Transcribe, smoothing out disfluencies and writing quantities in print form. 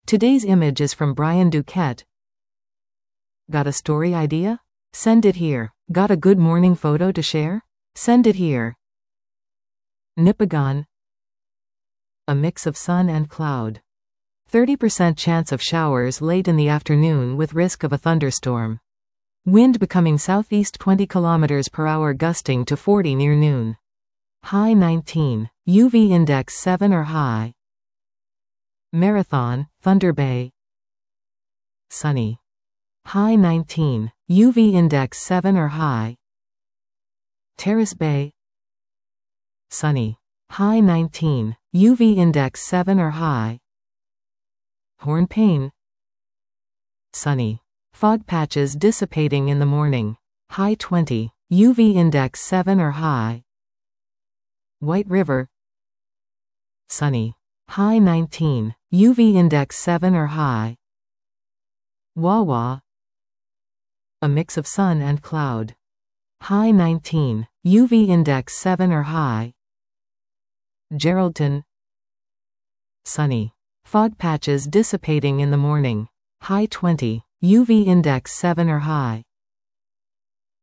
Today's image is from Brian Duquette. Got a story idea? Send it here. Got a good morning photo to share? Send it here. Nipigon. A mix of sun and cloud. 30% chance of showers late in the afternoon with risk of a thunderstorm. Wind becoming southeast 20 km per hour gusting to 40 near noon. High 19. UV index 7 or high. Marathon, Thunder Bay. Sunny. High 19. UV index 7 or high. Terrace Bay. Sunny. High 19. UV index 7 or high. Hornpain. Sunny. Fog patches dissipating in the morning. High 20. UV index 7 or high. White River. Sunny. High 19. UV index 7 or high. Wawa. A mix of sun and cloud. High 19. UV index 7 or high. Geraldton. Sunny. Fog patches dissipating in the morning. High 20. UV index 7 or high.